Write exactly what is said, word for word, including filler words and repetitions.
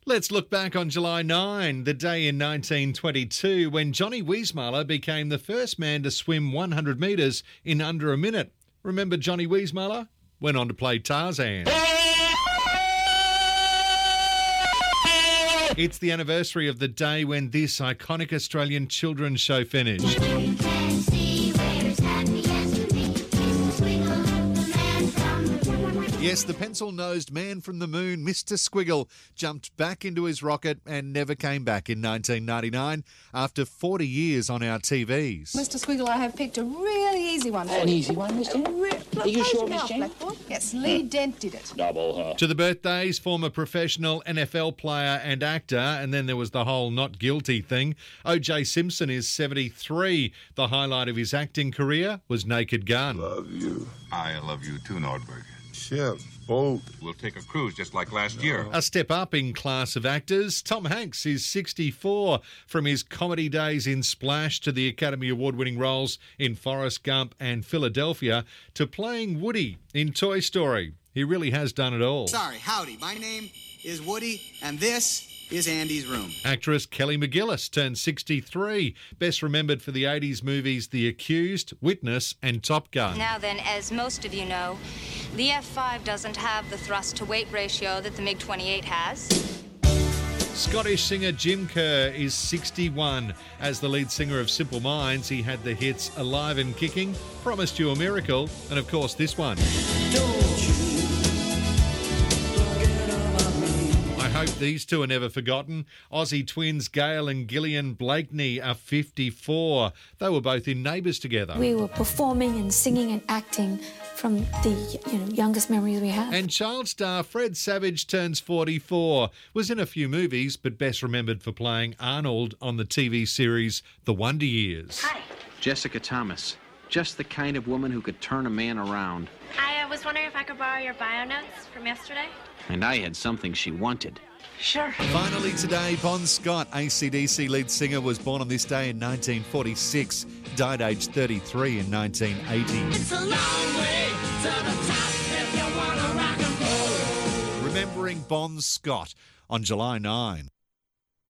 Let's look back on July ninth, the day in nineteen twenty-two when Johnny Weissmuller became the first man to swim one hundred metres in under a minute. Remember Johnny Weissmuller? Went on to play Tarzan. It's the anniversary of the day when this iconic Australian children's show finished. Yes, the pencil-nosed man from the moon, Mister Squiggle, jumped back into his rocket and never came back in nineteen ninety-nine after forty years on our T Vs. Mister Squiggle, I have picked a really easy one for you. An easy one, Miss Jane? Re- Are you sure, Miss Miss Jane? Yes, Lee Dent did it. Double, huh? To the birthdays, former professional N F L player and actor, and then there was the whole not guilty thing. O J Simpson is seventy-three. The highlight of his acting career was Naked Gun. Love you. I love you too, Nordberg. Ship, boat. We'll take a cruise just like last year. A step up in class of actors, Tom Hanks is sixty-four. From his comedy days in Splash to the Academy Award-winning roles in Forrest Gump and Philadelphia to playing Woody in Toy Story. He really has done it all. Sorry, howdy. My name is Woody, and this is Andy's room. Actress Kelly McGillis turned sixty-three, best remembered for the eighties movies The Accused, Witness and Top Gun. Now then, as most of you know, the F five doesn't have the thrust-to-weight ratio that the MiG twenty-eight has. Scottish singer Jim Kerr is sixty-one. As the lead singer of Simple Minds, he had the hits Alive and Kicking, Promised You a Miracle, and of course this one. I hope these two are never forgotten. Aussie twins Gail and Gillian Blakeney are fifty-four. They were both in Neighbours together. We were performing and singing and acting from the you know, youngest memories we have. And child star Fred Savage turns forty-four. Was in a few movies, but best remembered for playing Arnold on the T V series The Wonder Years. Hi. Jessica Thomas. Just the kind of woman who could turn a man around. I uh, was wondering if I could borrow your bio notes from yesterday. And I had something she wanted. Sure. Finally today, Bon Scott, A C D C lead singer, was born on this day in nineteen forty-six, died aged thirty-three in nineteen eighty. It's a long way to the top if you want to rock and roll. Remembering Bon Scott on July ninth.